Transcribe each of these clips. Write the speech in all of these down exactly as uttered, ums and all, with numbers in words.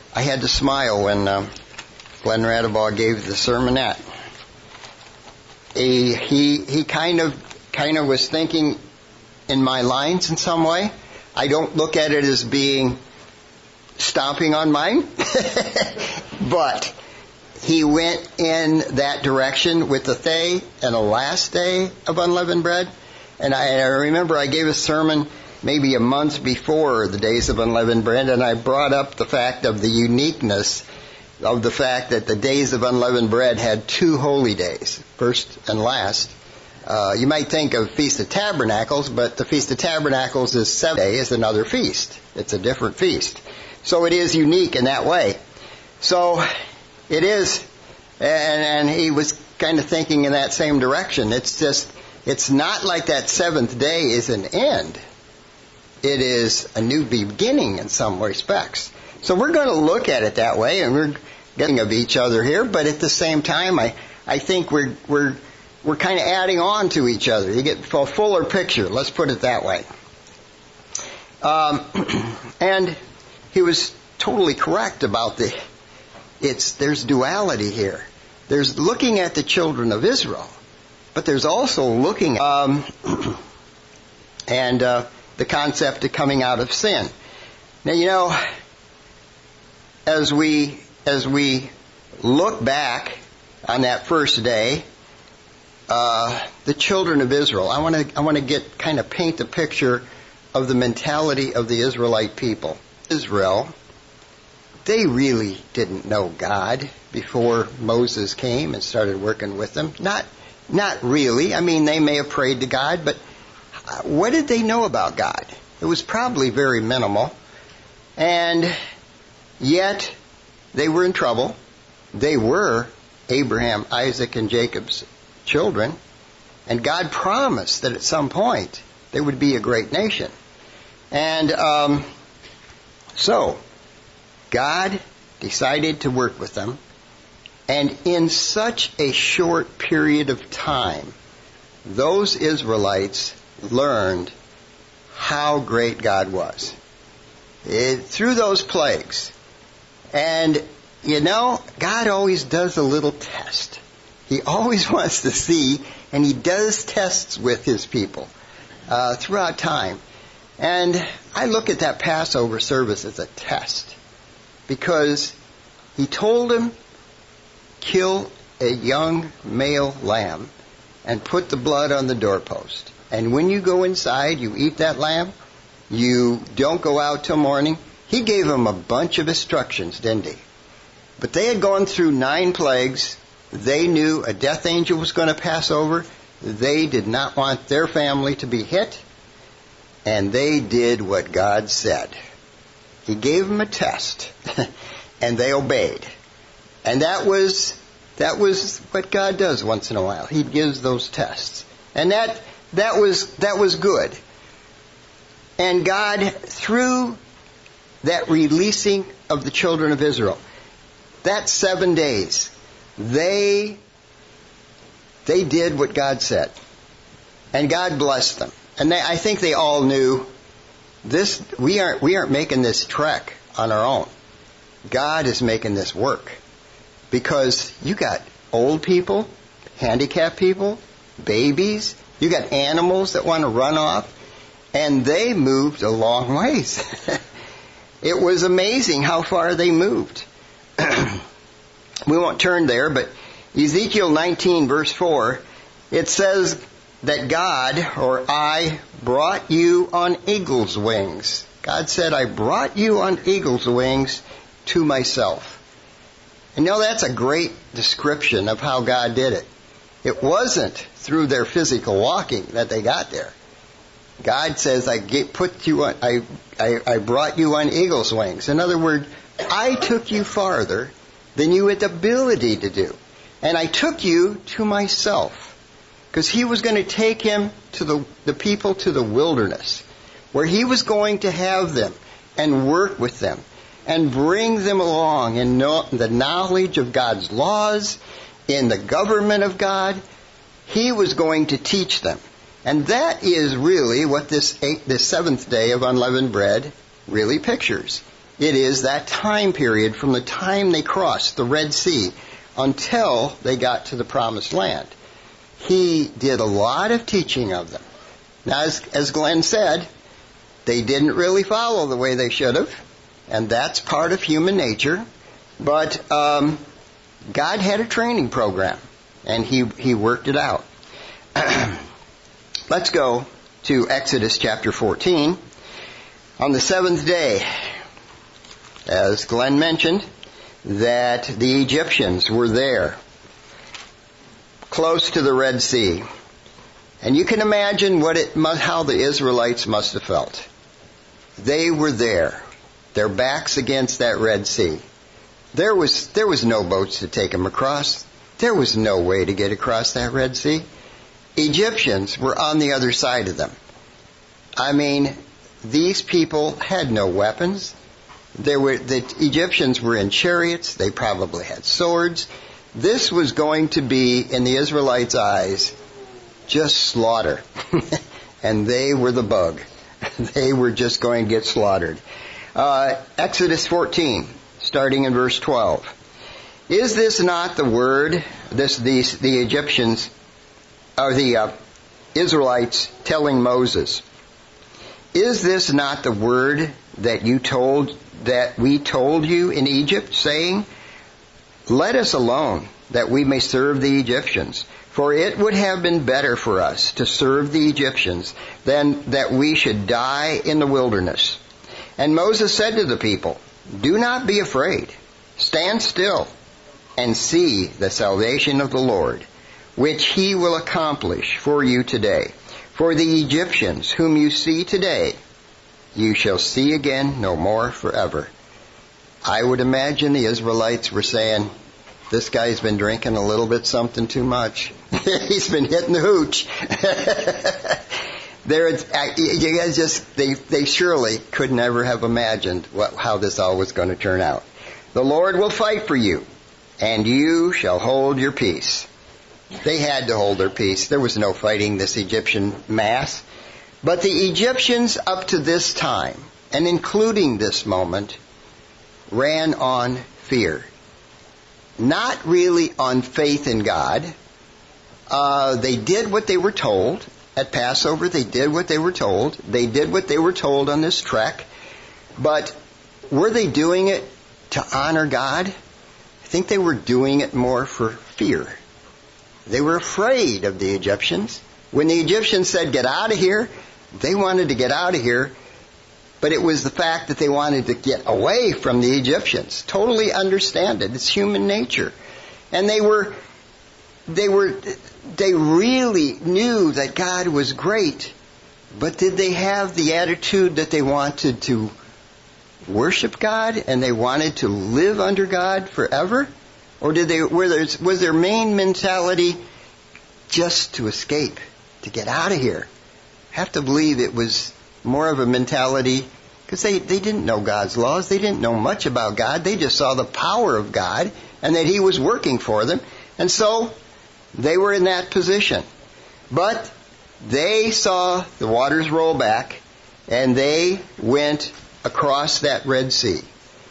I had to smile when uh, Glenn Radabaugh gave the sermonette. He, he he kind of kind of was thinking in my lines in some way. I don't look at it as being stomping on mine, but he went in that direction with the day and the last day of unleavened bread. And I, I remember I gave a sermon maybe a month before the days of unleavened bread, and I brought up the fact of the uniqueness of the fact that the days of unleavened bread had two holy days, first and last. Uh, you might think of Feast of Tabernacles, but the Feast of Tabernacles is seven days, another feast. It's a different feast. So it is unique in that way. So it is, and, and he was kind of thinking in that same direction. It's just, it's not like that seventh day is an end. It is a new beginning in some respects. So we're going to look at it that way, and we're getting of each other here, but at the same time, I, I think we're, we're, we're kind of adding on to each other. You get a fuller picture, let's put it that way. Um, and he was totally correct about the, it's, there's duality here. There's looking at the children of Israel, but there's also looking, um, and, uh, the concept of coming out of sin. Now, you know, as we as we look back on that first day, uh, the children of Israel, I want to I want to get kind of paint the picture of the mentality of the Israelite people. Israel, they really didn't know God before Moses came and started working with them. Not not really. I mean, they may have prayed to God, but what did they know about God? It was probably very minimal. And yet, they were in trouble. They were Abraham, Isaac, and Jacob's children. And God promised that at some point, they would be a great nation. And um, so, God decided to work with them. And in such a short period of time, those Israelites learned how great God was it, through those plagues. And, you know, God always does a little test. He always wants to see, and He does tests with His people uh, throughout time. And I look at that Passover service as a test, because He told them, kill a young male lamb and put the blood on the doorpost. And when you go inside, you eat that lamb, you don't go out till morning. He gave them a bunch of instructions, didn't He? But they had gone through nine plagues. They knew a death angel was going to pass over. They did not want their family to be hit. And they did what God said. He gave them a test. And they obeyed. And that was, that was what God does once in a while. He gives those tests. And that... That was that was good. And God, through that releasing of the children of Israel, that seven days, they they did what God said. And God blessed them. And they, I think they all knew this we aren't we aren't making this trek on our own. God is making this work. Because you got old people, handicapped people, babies, you got animals that want to run off, and they moved a long ways. It was amazing how far they moved. We won't turn there, but Ezekiel nineteen verse four, it says that God, or I, brought you on eagle's wings. God said, I brought you on eagle's wings to myself. And you know, that's a great description of how God did it. It wasn't through their physical walking that they got there. God says, I get, put you on, I, I, I brought you on eagle's wings. In other words, I took you farther than you had the ability to do. And I took you to myself. Because He was going to take him to the, the people to the wilderness, where He was going to have them and work with them and bring them along in know, the knowledge of God's laws, in the government of God. He was going to teach them. And that is really what this eight, this seventh day of unleavened bread really pictures. It is that time period from the time they crossed the Red Sea until they got to the Promised Land. He did a lot of teaching of them. Now, as, as Glenn said, they didn't really follow the way they should have, and that's part of human nature. But um, God had a training program, and he, he worked it out. Let's go to Exodus chapter fourteen. On the seventh day, as Glenn mentioned, that the Egyptians were there, close to the Red Sea. And you can imagine what it, how the Israelites must have felt. They were there, their backs against that Red Sea. There was, there was no boats to take them across. There was no way to get across that Red Sea. Egyptians were on the other side of them. I mean, these people had no weapons. There were, the Egyptians were in chariots. They probably had swords. This was going to be, in the Israelites' eyes, just slaughter. And they were the bug. They were just going to get slaughtered. Uh, Exodus fourteen, starting in verse twelve. Is this not the word, this these the Egyptians, or the uh, Israelites telling Moses, is this not the word that you told, that we told you in Egypt, saying, let us alone, that we may serve the Egyptians? For it would have been better for us to serve the Egyptians than that we should die in the wilderness. And Moses said to the people, do not be afraid. Stand still and see the salvation of the Lord, which he will accomplish for you today. For the Egyptians whom you see today, you shall see again no more forever. I would imagine the Israelites were saying, this guy's been drinking a little bit something too much. He's been hitting the hooch. There, you guys just, they, they surely could never have imagined what, how this all was going to turn out. The Lord will fight for you, and you shall hold your peace. They had to hold their peace. There was no fighting this Egyptian mass. But the Egyptians up to this time, and including this moment, ran on fear. Not really on faith in God. Uh, they did what they were told. At Passover, they did what they were told. They did what they were told on this trek. But were they doing it to honor God? I think they were doing it more for fear. They were afraid of the Egyptians. When the Egyptians said, get out of here, they wanted to get out of here. But it was the fact that they wanted to get away from the Egyptians. Totally understand it. It's human nature. And they were, they were, they really knew that God was great. But did they have the attitude that they wanted to worship God and they wanted to live under God forever? Or did they, were there, was their main mentality just to escape, to get out of here? I have to believe it was more of a mentality, because they, they didn't know God's laws. They didn't know much about God. They just saw the power of God and that he was working for them. And so they were in that position. But they saw the waters roll back and they went across that Red Sea.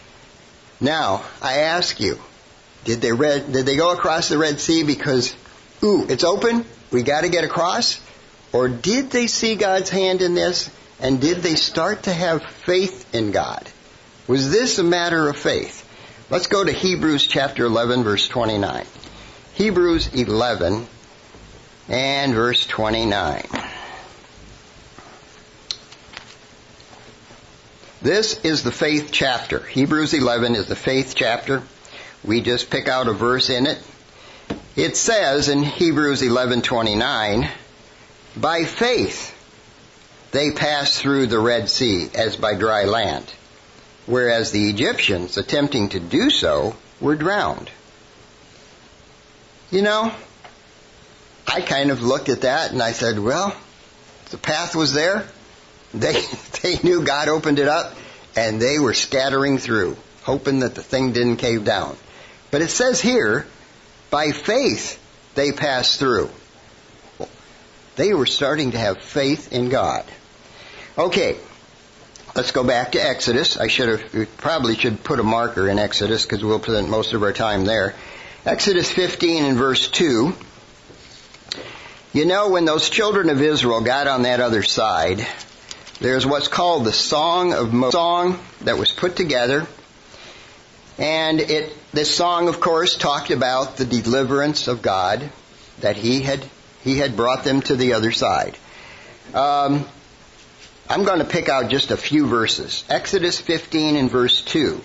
Now, I ask you, did they, read, did they go across the Red Sea because, ooh, it's open, we got to get across? Or did they see God's hand in this? And did they start to have faith in God? Was this a matter of faith? Let's go to Hebrews chapter eleven, verse twenty-nine. Hebrews eleven and verse twenty-nine. This is the faith chapter. Hebrews eleven is the faith chapter. We just pick out a verse in it. It says in Hebrews eleven twenty-nine, by faith they passed through the Red Sea as by dry land, whereas the Egyptians, attempting to do so, were drowned. You know, I kind of looked at that and I said, well, the path was there. They, they knew God opened it up and they were scattering through, hoping that the thing didn't cave down. But it says here, by faith they passed through. They were starting to have faith in God. Okay, let's go back to Exodus. I should have, we probably should put a marker in Exodus because we'll spend most of our time there. Exodus fifteen and verse two. You know, when those children of Israel got on that other side, there's what's called the Song of Moses, song that was put together. And it, this song, of course, talked about the deliverance of God, that He had He had brought them to the other side. Um, I'm going to pick out just a few verses. Exodus fifteen and verse two.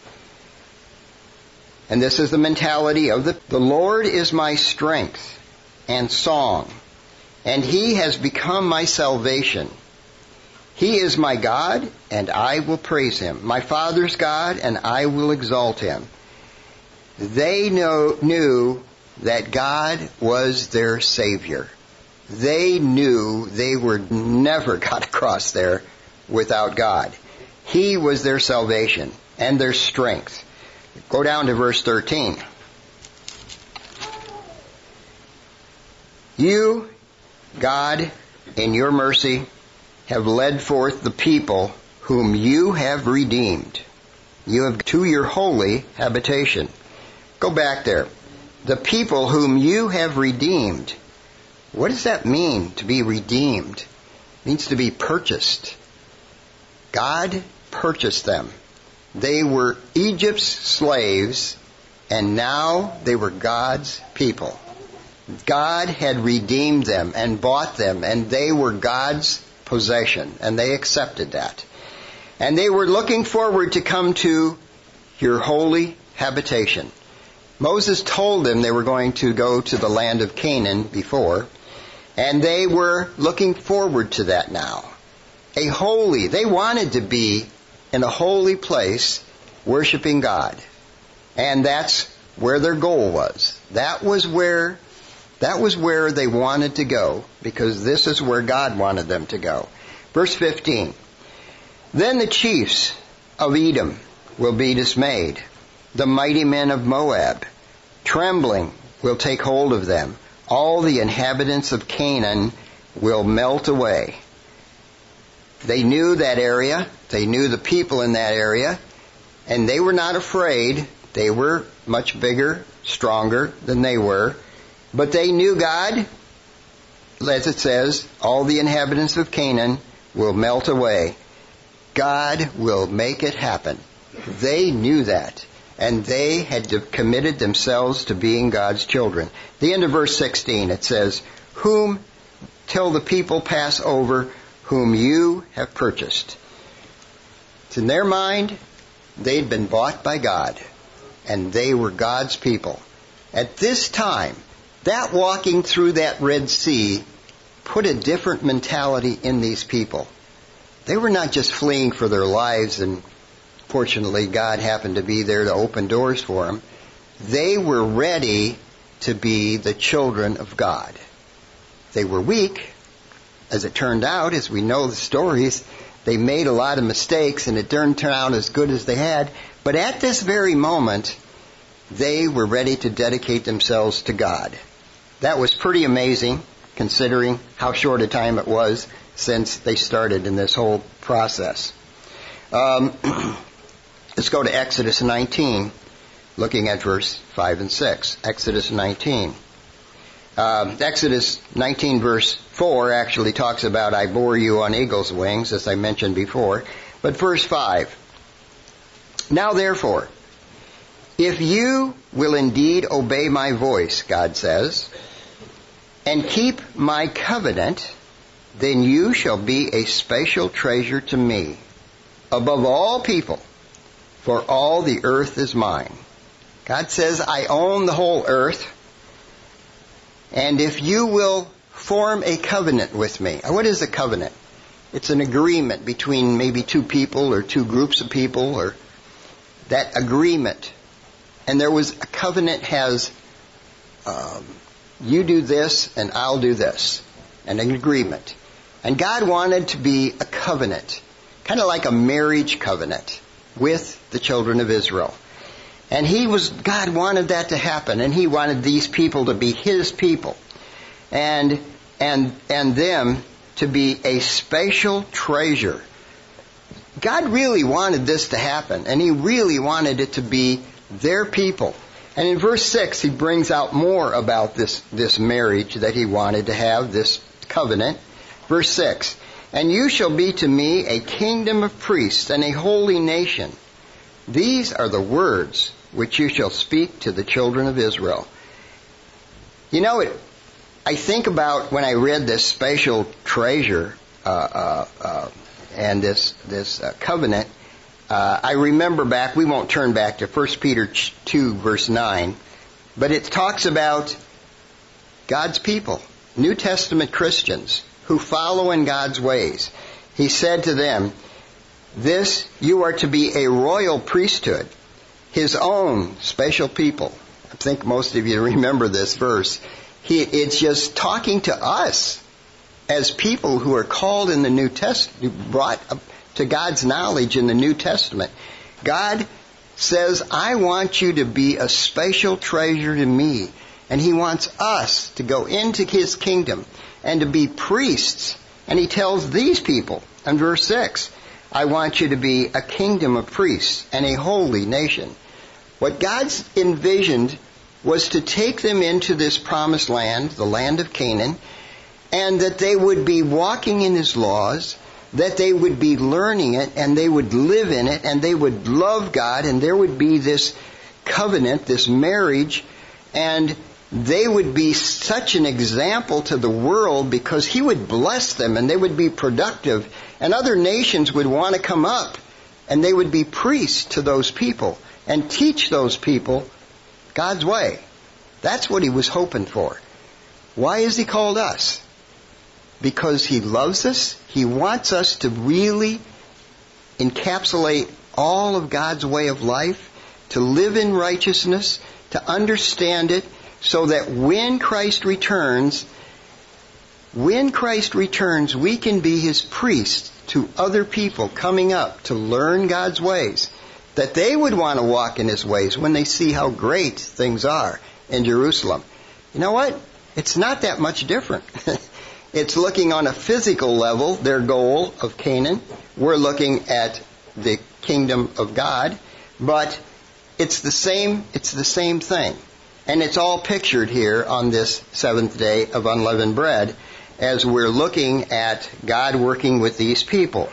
And this is the mentality of the, the Lord is my strength and song, and He has become my salvation. He is my God, and I will praise Him. My Father's God, and I will exalt Him. They know, knew that God was their Savior. They knew they were never got across there without God. He was their salvation and their strength. Go down to verse thirteen. You, God, in your mercy, have led forth the people whom you have redeemed. You have to your holy habitation. Go back there. The people whom you have redeemed. What does that mean, to be redeemed? It means to be purchased. God purchased them. They were Egypt's slaves, and now they were God's people. God had redeemed them and bought them, and they were God's possession, and they accepted that. And they were looking forward to come to your holy habitation. Moses told them they were going to go to the land of Canaan before, and they were looking forward to that now. A holy, they wanted to be in a holy place worshiping God. And that's where their goal was. That was where That was where they wanted to go, because this is where God wanted them to go. Verse fifteen. Then the chiefs of Edom will be dismayed. The mighty men of Moab, trembling, will take hold of them. All the inhabitants of Canaan will melt away. They knew that area. They knew the people in that area. And they were not afraid. They were much bigger, stronger than they were. But they knew God, as it says, all the inhabitants of Canaan will melt away. God will make it happen. They knew that. And they had committed themselves to being God's children. The end of verse sixteen, it says, whom till the people pass over, whom you have purchased. It's in their mind, they'd been bought by God. And they were God's people. At this time, that walking through that Red Sea put a different mentality in these people. They were not just fleeing for their lives, and fortunately God happened to be there to open doors for them. They were ready to be the children of God. They were weak. As it turned out, as we know the stories, they made a lot of mistakes, and it didn't turn out as good as they had. But at this very moment, they were ready to dedicate themselves to God. That was pretty amazing, considering how short a time it was since they started in this whole process. Um, let's go to Exodus nineteen, looking at verse five and six. Exodus nineteen. Um, Exodus nineteen verse four actually talks about, I bore you on eagle's wings, as I mentioned before. But verse five. Now therefore, if you will indeed obey my voice, God says, and keep my covenant, then you shall be a special treasure to me, above all people, for all the earth is mine. God says, I own the whole earth, and if you will form a covenant with me. What is a covenant? It's an agreement between maybe two people or two groups of people, or that agreement. And there was a covenant has, um, you do this and I'll do this. And an agreement. And God wanted to be a covenant, kind of like a marriage covenant with the children of Israel. And he was, God wanted that to happen, and he wanted these people to be his people. And, and, and them to be a special treasure. God really wanted this to happen, and He really wanted it to be their people. And in verse six, He brings out more about this, this marriage that He wanted to have, this covenant. Verse six, "And you shall be to me a kingdom of priests and a holy nation. These are the words which you shall speak to the children of Israel." You know, it, I think about when I read this special treasure uh, uh, uh, and this this uh, covenant, uh, I remember back, we won't turn back to First Peter two, verse nine, but it talks about God's people, New Testament Christians, who follow in God's ways. He said to them, "This, you are to be a royal priesthood, His own special people." I think most of you remember this verse. He, it's just talking to us as people who are called in the New Testament, brought to God's knowledge in the New Testament. God says, "I want you to be a special treasure to me." And He wants us to go into His kingdom and to be priests. And He tells these people in verse six, "I want you to be a kingdom of priests and a holy nation." What God's envisioned was to take them into this promised land, the land of Canaan, and that they would be walking in His laws, that they would be learning it, and they would live in it, and they would love God, and there would be this covenant, this marriage, and they would be such an example to the world because He would bless them, and they would be productive, and other nations would want to come up, and they would be priests to those people and teach those people God's way. That's what He was hoping for. Why has He called us? Because He loves us. He wants us to really encapsulate all of God's way of life, to live in righteousness, to understand it, so that when Christ returns, when Christ returns, we can be His priests to other people coming up to learn God's ways, that they would want to walk in His ways when they see how great things are in Jerusalem. You know what? It's not that much different. It's looking on a physical level, their goal of Canaan. We're looking at the kingdom of God, but it's the same, it's the same thing. And it's all pictured here on this seventh day of unleavened bread as we're looking at God working with these people.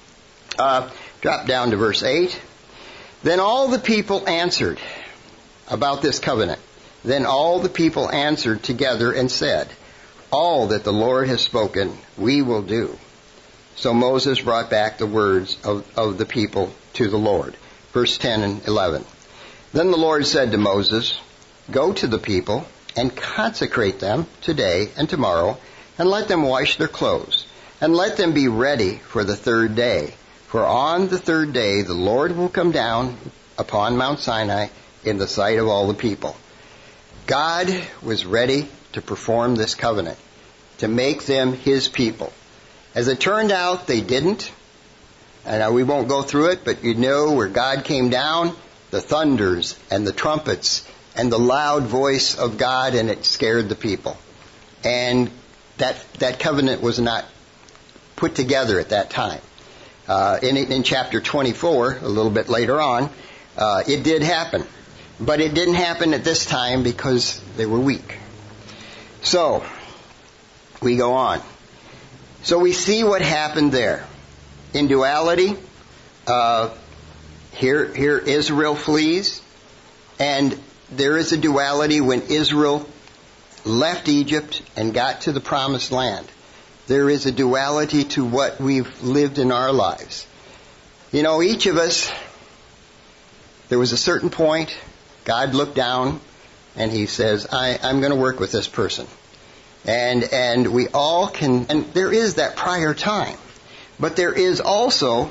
Uh, drop down to verse eight. Then all the people answered about this covenant. Then all the people answered together and said, "All that the Lord has spoken, we will do." So Moses brought back the words of, of the people to the Lord. Verse ten and eleven. Then the Lord said to Moses, "Go to the people and consecrate them today and tomorrow, and let them wash their clothes, and let them be ready for the third day. For on the third day the Lord will come down upon Mount Sinai in the sight of all the people." God was ready to perform this covenant, to make them His people. As it turned out, they didn't. And we won't go through it, but you know where God came down, the thunders and the trumpets and the loud voice of God, and it scared the people. And that that covenant was not put together at that time. Uh, in, in chapter twenty-four, a little bit later on, uh, it did happen. But it didn't happen at this time because they were weak. So, we go on. So we see what happened there. In duality, uh, here, here Israel flees, and there is a duality when Israel left Egypt and got to the promised land. There is a duality to what we've lived in our lives. You know, each of us, there was a certain point, God looked down and He says, I, I'm going to work with this person. And and we all can, and there is that prior time. But there is also,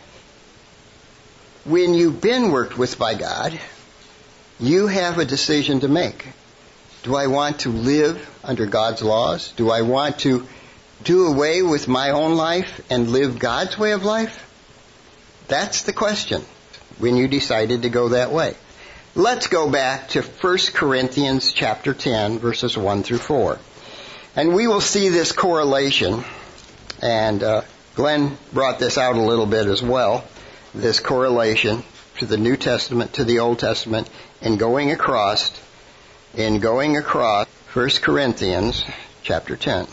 when you've been worked with by God, you have a decision to make. Do I want to live under God's laws? Do I want to do away with my own life and live God's way of life? That's the question when you decided to go that way. Let's go back to First Corinthians chapter ten, verses one through four. And we will see this correlation. And uh, Glenn brought this out a little bit as well, this correlation to the New Testament, to the Old Testament, and going across, in going across First Corinthians chapter ten.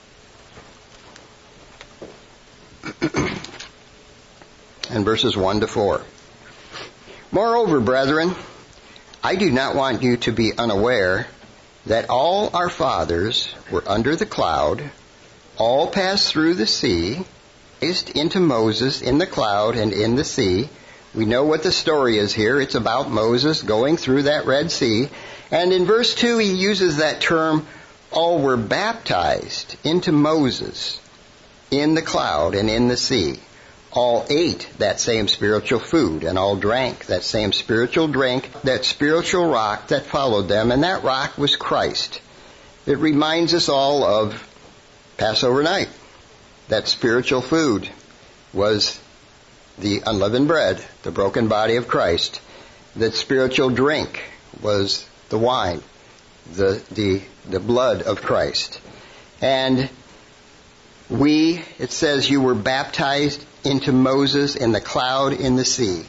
And verses one to four. Moreover, brethren, I do not want you to be unaware that all our fathers were under the cloud, all passed through the sea, raised into Moses in the cloud and in the sea. We know what the story is here. It's about Moses going through that Red Sea. And in verse two, he uses that term, all were baptized into Moses in the cloud and in the sea. All ate that same spiritual food, and all drank that same spiritual drink, that spiritual rock that followed them, and that rock was Christ. It reminds us all of Passover night. That spiritual food was the unleavened bread, the broken body of Christ. That spiritual drink was the wine, the the the blood of Christ. And we, it says, you were baptized into Moses in the cloud in the sea.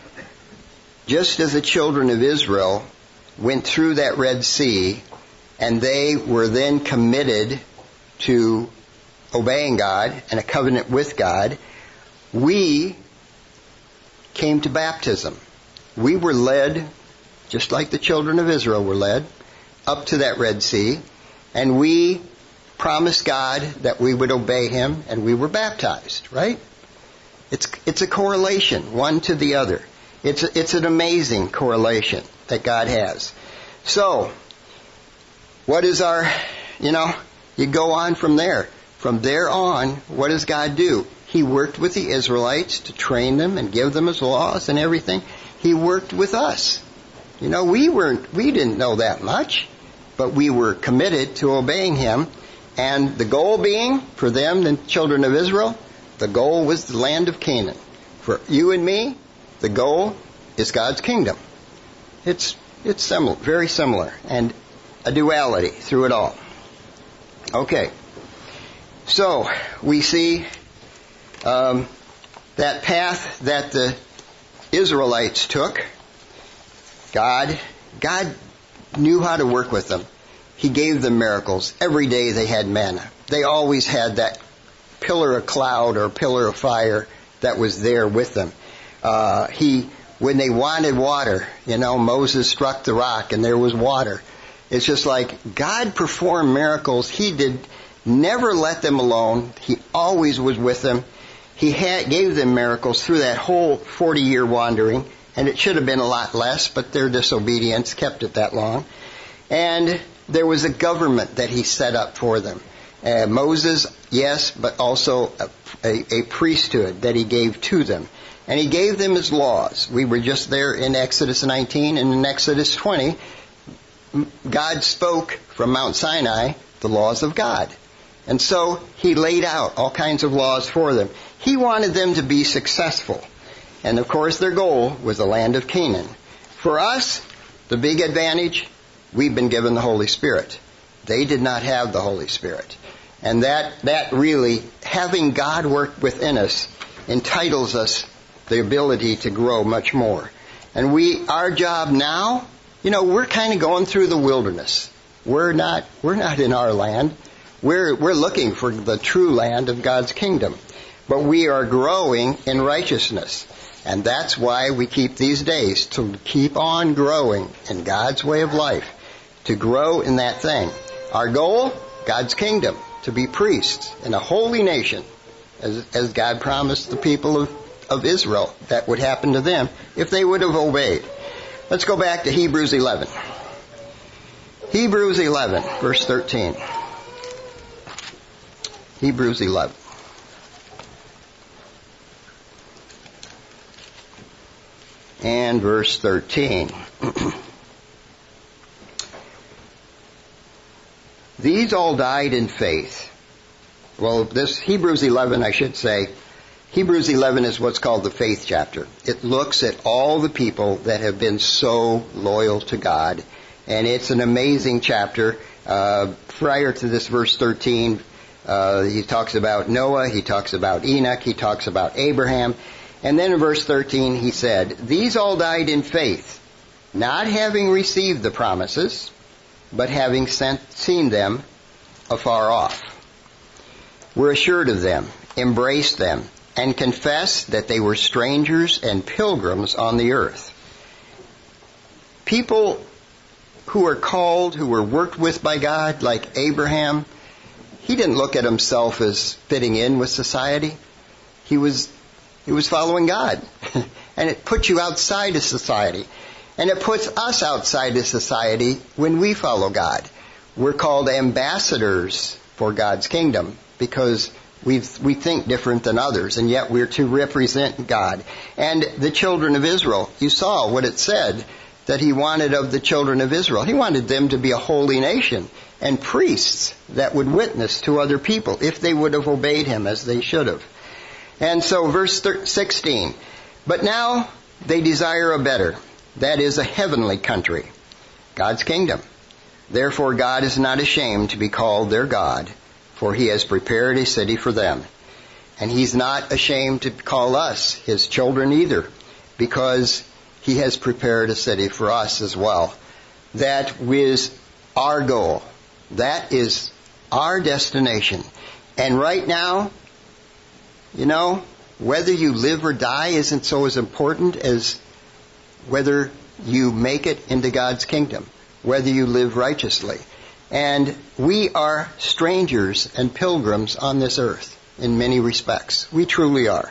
Just as the children of Israel went through that Red Sea, and they were then committed to obeying God and a covenant with God, we came to baptism. We were led, just like the children of Israel were led, up to that Red Sea, and we promised God that we would obey Him, and we were baptized, right? It's it's a correlation, one to the other. It's a, it's an amazing correlation that God has. So, what is our, you know, you go on from there. From there on, what does God do? He worked with the Israelites to train them and give them His laws and everything. He worked with us. You know, we weren't, we didn't know that much, but we were committed to obeying Him. And the goal being, for them, the children of Israel, the goal was the land of Canaan. For you and me, the goal is God's kingdom. It's it's similar, very similar, and a duality through it all. Okay, so we see um, that path that the Israelites took. God, God knew how to work with them. He gave them miracles. Every day they had manna. They always had that pillar of cloud or pillar of fire that was there with them. Uh, he, when they wanted water, you know, Moses struck the rock and there was water. It's just like God performed miracles. He did never let them alone. He always was with them. He had, gave them miracles through that whole forty-year wandering, and it should have been a lot less, but their disobedience kept it that long. And there was a government that He set up for them. Uh, Moses, yes, but also a, a, a priesthood that He gave to them. And He gave them His laws. We were just there in Exodus nineteen, and in Exodus twenty, God spoke from Mount Sinai the laws of God. And so He laid out all kinds of laws for them. He wanted them to be successful. And of course their goal was the land of Canaan. For us, the big advantage, we've been given the Holy Spirit. They did not have the Holy Spirit. And that, that really, having God work within us, entitles us the ability to grow much more. And we, our job now, you know, we're kind of going through the wilderness. We're not, we're not in our land. We're, we're looking for the true land of God's kingdom. But we are growing in righteousness. And that's why we keep these days, to keep on growing in God's way of life, to grow in that thing. Our goal, God's kingdom, to be priests in a holy nation, as, as God promised the people of, of Israel that would happen to them if they would have obeyed. Let's go back to Hebrews eleven. Hebrews eleven, verse thirteen. Hebrews eleven. And verse thirteen. These all died in faith. Well, this Hebrews eleven, I should say, Hebrews eleven is what's called the faith chapter. It looks at all the people that have been so loyal to God. And it's an amazing chapter. Uh, prior to this verse thirteen, Uh, he talks about Noah, he talks about Enoch, he talks about Abraham. And then in verse thirteen he said, "These all died in faith, not having received the promises, but having sent, seen them afar off, were assured of them, embraced them, and confessed that they were strangers and pilgrims on the earth." People who are called, who were worked with by God, like Abraham, he didn't look at himself as fitting in with society. He was, he was following God. And it puts you outside of society. And it puts us outside of society when we follow God. We're called ambassadors for God's kingdom because we we think different than others, and yet we're to represent God. And the children of Israel, you saw what it said that he wanted of the children of Israel. He wanted them to be a holy nation and priests that would witness to other people if they would have obeyed him as they should have. And so verse sixteen, "But now they desire a better, that is a heavenly country, God's kingdom. Therefore God is not ashamed to be called their God, for he has prepared a city for them." And he's not ashamed to call us his children either, because he has prepared a city for us as well. That is our goal. That is our destination. And right now, you know, whether you live or die isn't so as important as whether you make it into God's kingdom, whether you live righteously. And we are strangers and pilgrims on this earth in many respects. We truly are.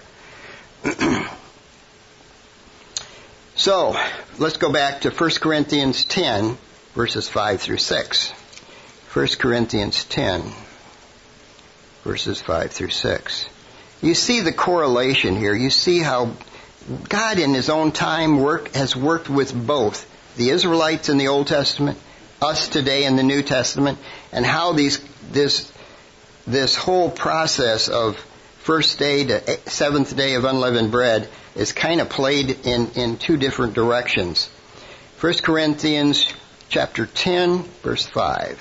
So, let's go back to First Corinthians ten, verses five through six. First Corinthians ten, verses five through six. You see the correlation here. You see how God in his own time work, has worked with both the Israelites in the Old Testament, us today in the New Testament, and how these this this whole process of first day to seventh day of unleavened bread is kind of played in, in two different directions. First Corinthians chapter ten, verse five.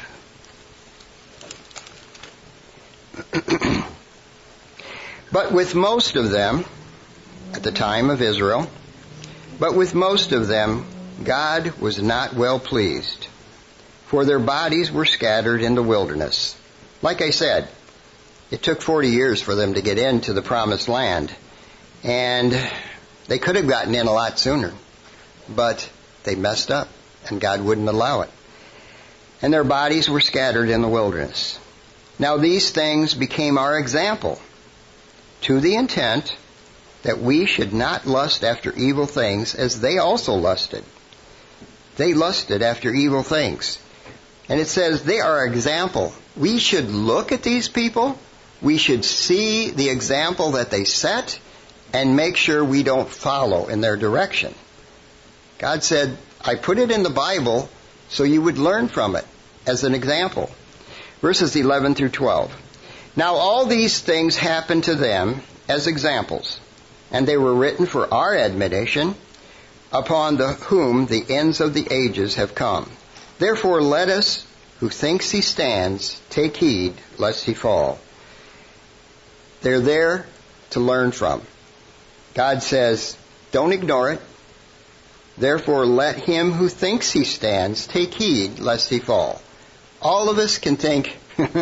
"But with most of them," at the time of Israel, "but with most of them God was not well pleased, for their bodies were scattered in the wilderness." Like I said, it took forty years for them to get into the promised land. And they could have gotten in a lot sooner, but they messed up, and God wouldn't allow it. "And their bodies were scattered in the wilderness. Now these things became our example, to the intent that we should not lust after evil things as they also lusted." They lusted after evil things. And it says they are an example. We should look at these people. We should see the example that they set and make sure we don't follow in their direction. God said, I put it in the Bible so you would learn from it as an example. Verses eleven through twelve. "Now all these things happened to them as examples, and they were written for our admonition, upon the whom the ends of the ages have come. Therefore let us, who thinks he stands, take heed lest he fall." They're there to learn from. God says, don't ignore it. Therefore let him who thinks he stands take heed lest he fall. All of us can think,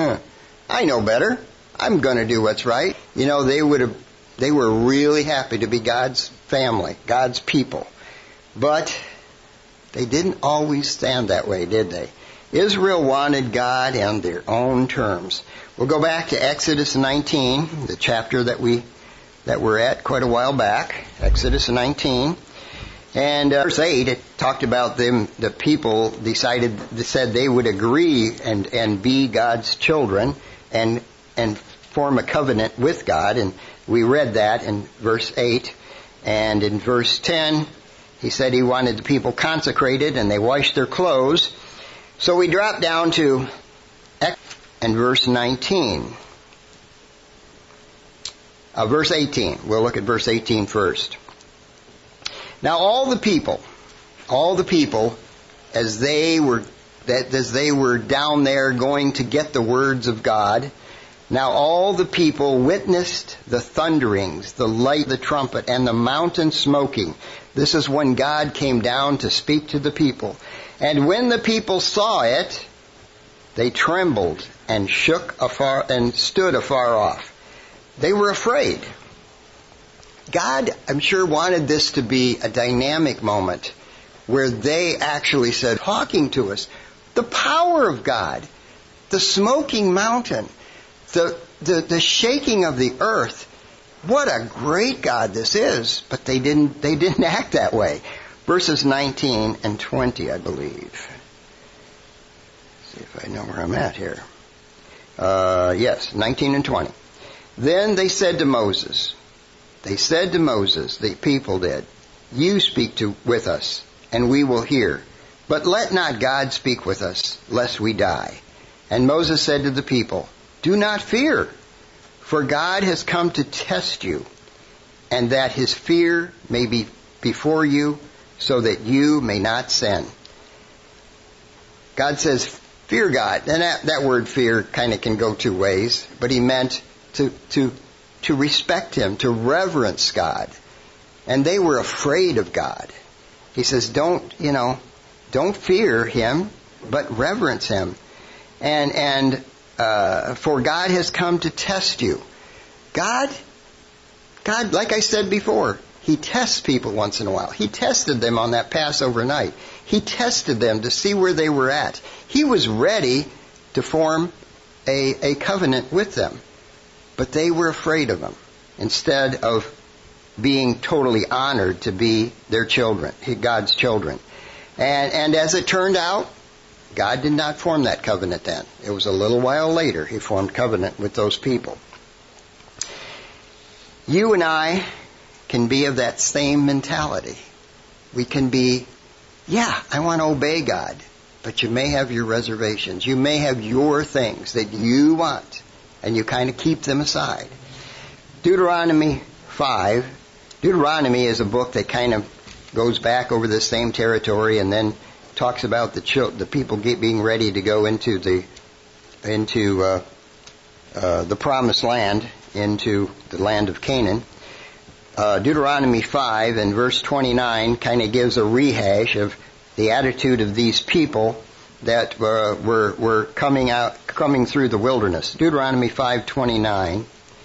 I know better. I'm going to do what's right. You know, they would have, they were really happy to be God's family, God's people. But they didn't always stand that way, did they? Israel wanted God on their own terms. We'll go back to Exodus nineteen, the chapter that we that we're at quite a while back. Exodus nineteen. And uh, verse eight, it talked about them, the people decided, said they would agree and, and be God's children and, and form a covenant with God. And we read that in verse eight. And in verse ten, he said he wanted the people consecrated and they washed their clothes. So we drop down to and verse nineteen. Uh, verse eighteen. We'll look at verse eighteen first. Now all the people, all the people, as they were, that as they were down there going to get the words of God, Now all the people witnessed the thunderings, the light of the trumpet, and the mountain smoking. This is when God came down to speak to the people. And when the people saw it, they trembled and shook afar and stood afar off. They were afraid. God, I'm sure, wanted this to be a dynamic moment where they actually said, talking to us, the power of God, the smoking mountain, the, the, the shaking of the earth. What a great God this is. But they didn't, they didn't act that way. Verses nineteen and twenty, I believe. Let's see if I know where I'm at here. Uh, yes, nineteen and twenty. Then they said to Moses, they said to Moses, the people did, you speak to, with us, and we will hear. But let not God speak with us, lest we die. And Moses said to the people, do not fear, for God has come to test you, and that his fear may be before you, so that you may not sin. God says, fear God. And that, that word fear kind of can go two ways, but he meant to, to, to respect him, to reverence God. And they were afraid of God. He says, don't, you know, don't fear him, but reverence him. And, and, uh, for God has come to test you. God, God, like I said before, he tests people once in a while. He tested them on that Passover night. He tested them to see where they were at. He was ready to form a, a covenant with them. But they were afraid of him instead of being totally honored to be their children, God's children. And, and as it turned out, God did not form that covenant then. It was a little while later he formed covenant with those people. You and I can be of that same mentality. We can be, yeah, I want to obey God, but you may have your reservations. You may have your things that you want, and you kind of keep them aside. Deuteronomy five. Deuteronomy is a book that kind of goes back over the same territory and then talks about the chil- the people get, being ready to go into the into uh, uh, the promised land, into the land of Canaan. Uh, Deuteronomy five and verse twenty-nine kind of gives a rehash of the attitude of these people that uh, were were coming out, coming through the wilderness. Deuteronomy five twenty-nine.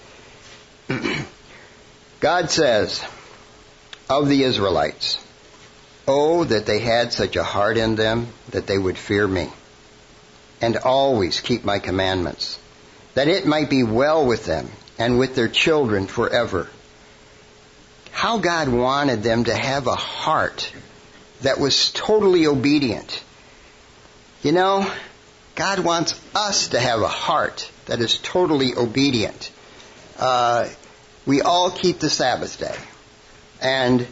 God says of the Israelites, oh, that they had such a heart in them that they would fear me and always keep my commandments, that it might be well with them and with their children forever. How God wanted them to have a heart that was totally obedient. You know, God wants us to have a heart that is totally obedient. Uh, we all keep the Sabbath day. And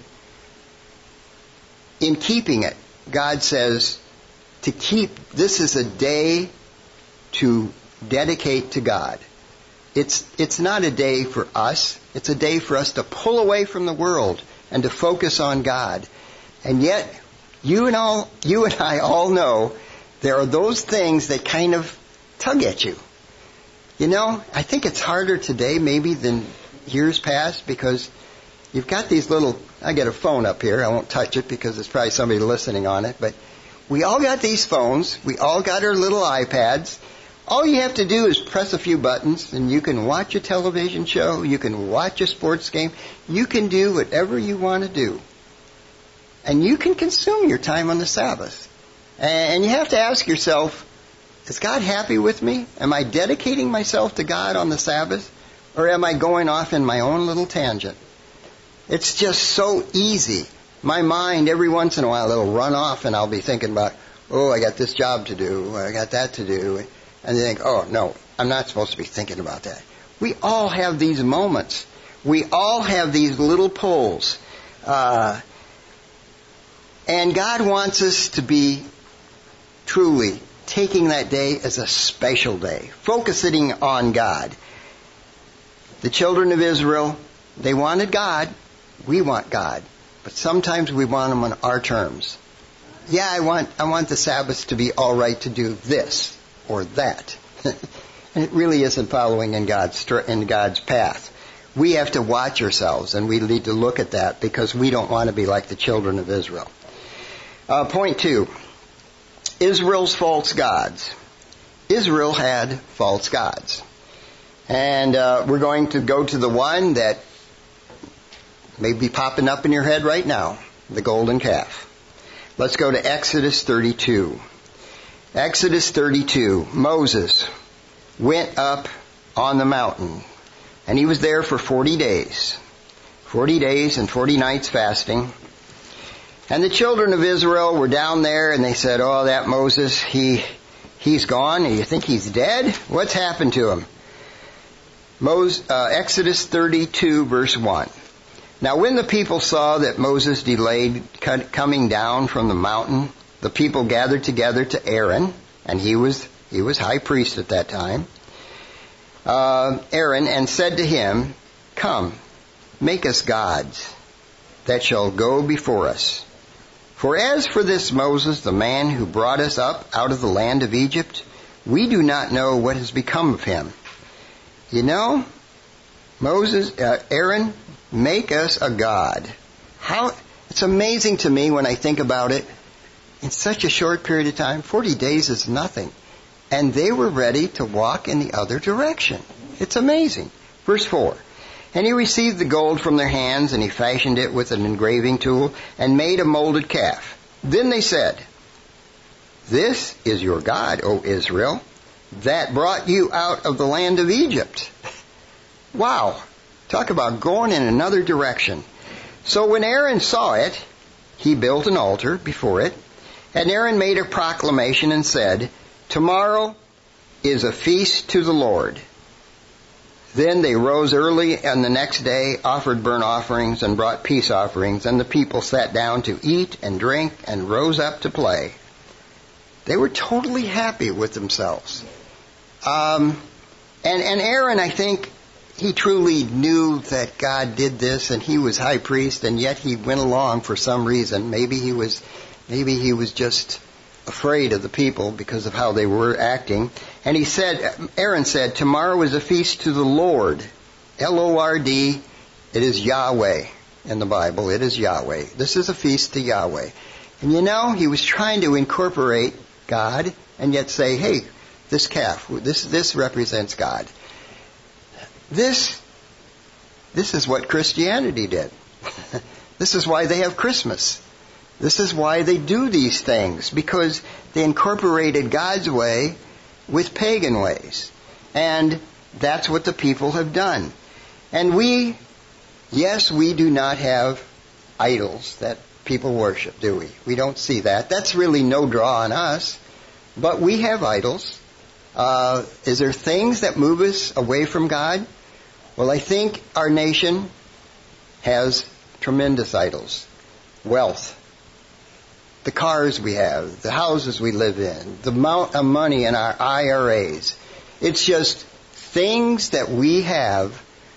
in keeping it, God says to keep, this is a day to dedicate to God. It's, it's not a day for us. It's a day for us to pull away from the world and to focus on God. And yet, you and all, you and I all know there are those things that kind of tug at you. You know, I think it's harder today maybe than years past because you've got these little, I got a phone up here. I won't touch it because there's probably somebody listening on it. But we all got these phones. We all got our little iPads. All you have to do is press a few buttons and you can watch a television show. You can watch a sports game. You can do whatever you want to do. And you can consume your time on the Sabbath. And you have to ask yourself, is God happy with me? Am I dedicating myself to God on the Sabbath? Or am I going off in my own little tangent? It's just so easy. My mind, every once in a while, it'll run off and I'll be thinking about, oh, I got this job to do. I got that to do. And you think, oh, no, I'm not supposed to be thinking about that. We all have these moments. We all have these little pulls. Uh, and God wants us to be truly taking that day as a special day, focusing on God. The children of Israel, they wanted God. We want God. But sometimes we want Him on our terms. Yeah, I want I want the Sabbath to be all right to do this or that. And it really isn't following in God's, in God's path. We have to watch ourselves, and we need to look at that because we don't want to be like the children of Israel. Uh, point two, Israel's false gods. Israel had false gods. And uh, we're going to go to the one that may be popping up in your head right now, the golden calf. Let's go to Exodus thirty-two. Exodus thirty-two, Moses went up on the mountain, and he was there for forty days. forty days and forty nights fasting. And the children of Israel were down there, and they said, oh, that Moses, he he's gone. You think he's dead? What's happened to him? Moses, uh, Exodus thirty-two, verse one. Now when the people saw that Moses delayed coming down from the mountain, the people gathered together to Aaron, and he was he was high priest at that time, uh, Aaron, and said to him, come, make us gods that shall go before us. For as for this Moses, the man who brought us up out of the land of Egypt, we do not know what has become of him. You know, Moses, uh, Aaron, make us a god. How, it's amazing to me when I think about it. In such a short period of time, forty days is nothing. And they were ready to walk in the other direction. It's amazing. Verse four. And he received the gold from their hands, and he fashioned it with an engraving tool, and made a molded calf. Then they said, this is your God, O Israel, that brought you out of the land of Egypt. Wow. Talk about going in another direction. So when Aaron saw it, he built an altar before it, and Aaron made a proclamation and said, tomorrow is a feast to the Lord. Then they rose early on the next day, offered burnt offerings, and brought peace offerings, and the people sat down to eat and drink and rose up to play. They were totally happy with themselves. Um, and, and Aaron, I think, he truly knew that God did this, and he was high priest, and yet he went along for some reason. Maybe he was, maybe he was just afraid of the people because of how they were acting. And he said, Aaron said, tomorrow is a feast to the Lord. L O R D, it is Yahweh in the Bible. It is Yahweh. This is a feast to Yahweh. And you know, he was trying to incorporate God and yet say, hey, this calf, this, this represents God. This, this is what Christianity did. This is why they have Christmas. This is why they do these things, because they incorporated God's way with pagan ways. And that's what the people have done. And we, yes, we do not have idols that people worship, do we? We don't see that. That's really no draw on us. But we have idols. Uh, is there things that move us away from God? Well, I think our nation has tremendous idols. Wealth. The cars we have, the houses we live in, the amount of money in our I R As. It's just things that we have.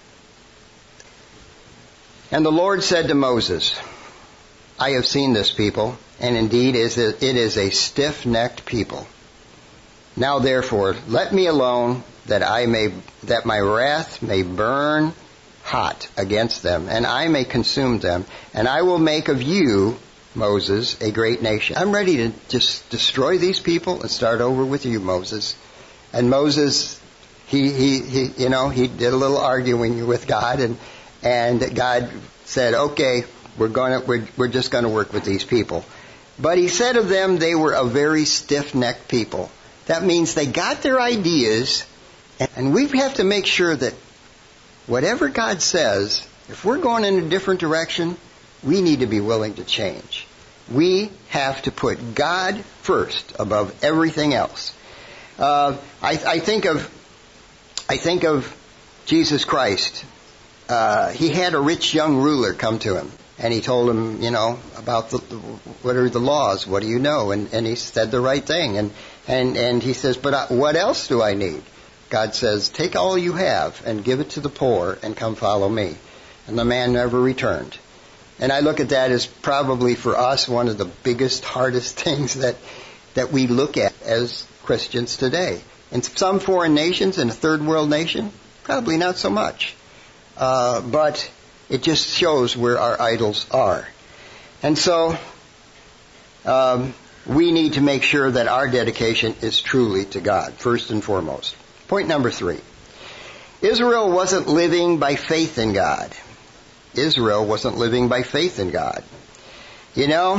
And the Lord said to Moses, I have seen this people, and indeed it is a stiff-necked people. Now therefore, let me alone, that I may, that my wrath may burn hot against them, and I may consume them, and I will make of you, Moses, a great nation. I'm ready to just destroy these people and start over with you, Moses. And Moses, he, he, he, you know, he did a little arguing with God, and, and God said, okay, we're going to, we're, we're just going to work with these people. But he said of them, they were a very stiff-necked people. That means they got their ideas, and we have to make sure that whatever God says, if we're going in a different direction, we need to be willing to change. We have to put God first above everything else. Uh, I, I think of, I think of Jesus Christ. Uh, he had a rich young ruler come to him, and he told him, you know, about the, what are the laws? What do you know? And, and he said the right thing. And and and he says, but I, what else do I need? God says, take all you have and give it to the poor, and come follow me. And the man never returned. And I look at that as probably for us one of the biggest, hardest things that that we look at as Christians today. In some foreign nations, in a third world nation, probably not so much. Uh, but it just shows where our idols are. And so, um, we need to make sure that our dedication is truly to God, first and foremost. Point number three. Israel wasn't living by faith in God. Israel wasn't living by faith in God. You know,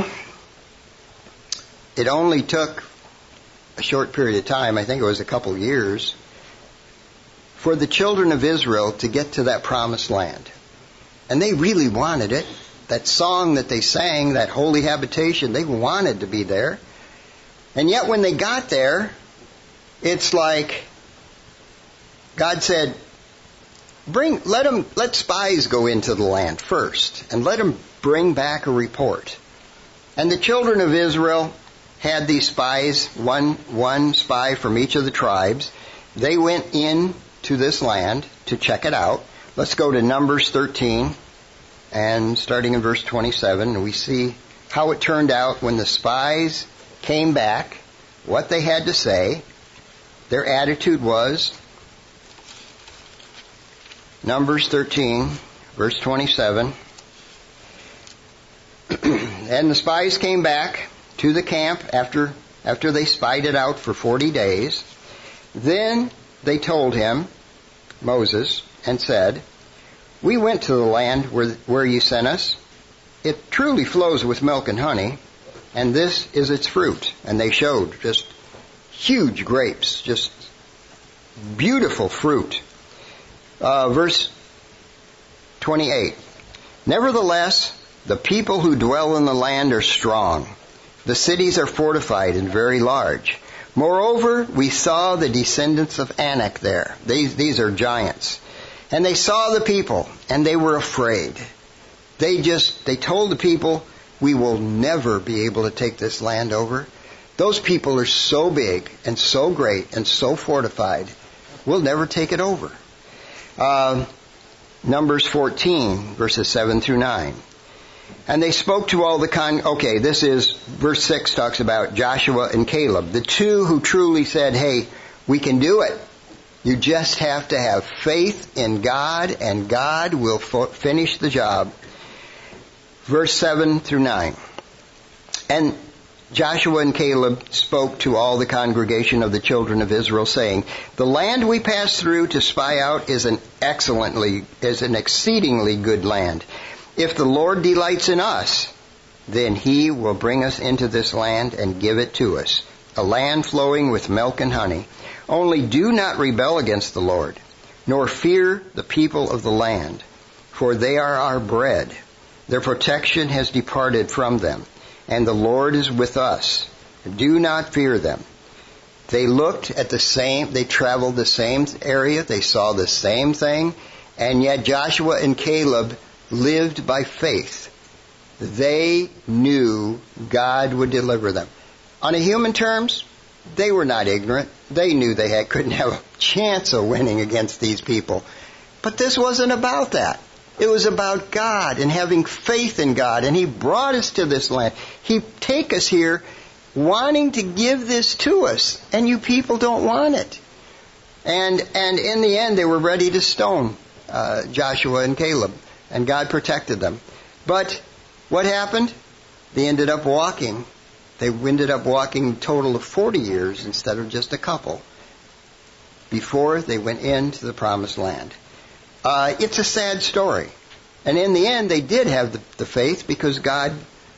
it only took a short period of time, I think it was a couple of years, for the children of Israel to get to that promised land. And they really wanted it. That song that they sang, that holy habitation, they wanted to be there. And yet when they got there, it's like God said, Bring, let them, let spies go into the land first, and let them bring back a report. And the children of Israel had these spies, one, one spy from each of the tribes. They went in to this land to check it out. Let's go to Numbers thirteen, and starting in verse twenty-seven, and we see how it turned out when the spies came back, what they had to say. Their attitude was, Numbers thirteen, verse twenty-seven. And the spies came back to the camp after, after they spied it out for forty days. Then they told him, Moses, and said, We went to the land where, where you sent us. It truly flows with milk and honey, and this is its fruit. And they showed just huge grapes, just beautiful fruit. Uh, verse twenty-eight. Nevertheless, the people who dwell in the land are strong. The cities are fortified and very large. Moreover, we saw the descendants of Anak there. These, these are giants. And they saw the people, and they were afraid. They just, they told the people, we will never be able to take this land over. Those people are so big and so great and so fortified, we'll never take it over. Uh, Numbers fourteen, verses seven through nine. And they spoke to all the con... Okay, this is, verse six talks about Joshua and Caleb, the two who truly said, hey, we can do it. You just have to have faith in God, and God will fo- finish the job. Verse seven through nine. And Joshua and Caleb spoke to all the congregation of the children of Israel, saying, The land we passed through to spy out is an excellently, is an exceedingly good land. If the Lord delights in us, then He will bring us into this land and give it to us, a land flowing with milk and honey. Only do not rebel against the Lord, nor fear the people of the land, for they are our bread. Their protection has departed from them, and the Lord is with us. Do not fear them. They looked at the same, they traveled the same area, they saw the same thing, and yet Joshua and Caleb lived by faith. They knew God would deliver them. On a human terms, they were not ignorant. They knew they had, couldn't have a chance of winning against these people. But this wasn't about that. It was about God and having faith in God. And He brought us to this land. He take us here wanting to give this to us. And you people don't want it. And and in the end, they were ready to stone uh, Joshua and Caleb. And God protected them. But what happened? They ended up walking. They ended up walking a total of forty years instead of just a couple before they went into the promised land. Uh, it's a sad story. And in the end, they did have the, the faith because God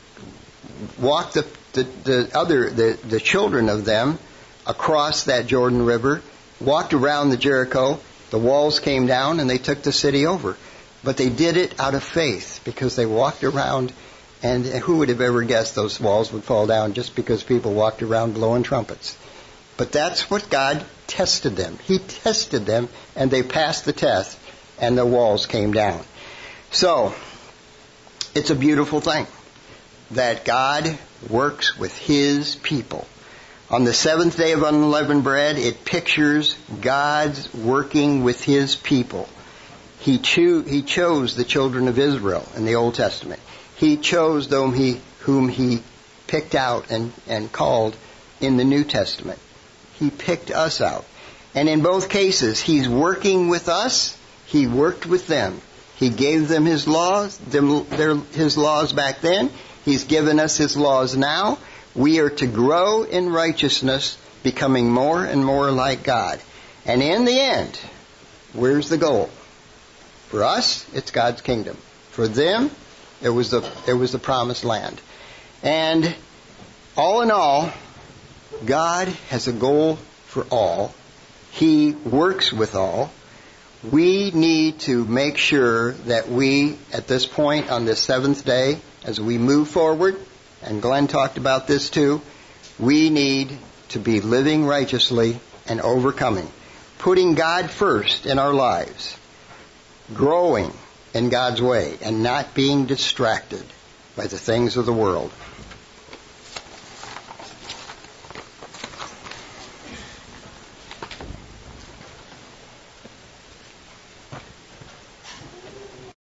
walked the, the, the other, the, the children of them across that Jordan River, walked around the Jericho, the walls came down, and they took the city over. But they did it out of faith because they walked around, and who would have ever guessed those walls would fall down just because people walked around blowing trumpets? But that's what God tested them. He tested them, and they passed the test, and the walls came down. So, it's a beautiful thing that God works with His people. On the seventh day of unleavened bread, it pictures God's working with His people. He, cho- he chose the children of Israel in the Old Testament. He chose whom he, whom he picked out and, and called in the New Testament. He picked us out. And in both cases, He's working with us. He worked with them. He gave them His laws, them, their, His laws back then. He's given us His laws now. We are to grow in righteousness, becoming more and more like God. And in the end, where's the goal? For us, it's God's kingdom. For them, it was the, it was the promised land. And all in all, God has a goal for all. He works with all. We need to make sure that we, at this point on this seventh day, as we move forward, and Glenn talked about this too, we need to be living righteously and overcoming, putting God first in our lives, growing in God's way, and not being distracted by the things of the world.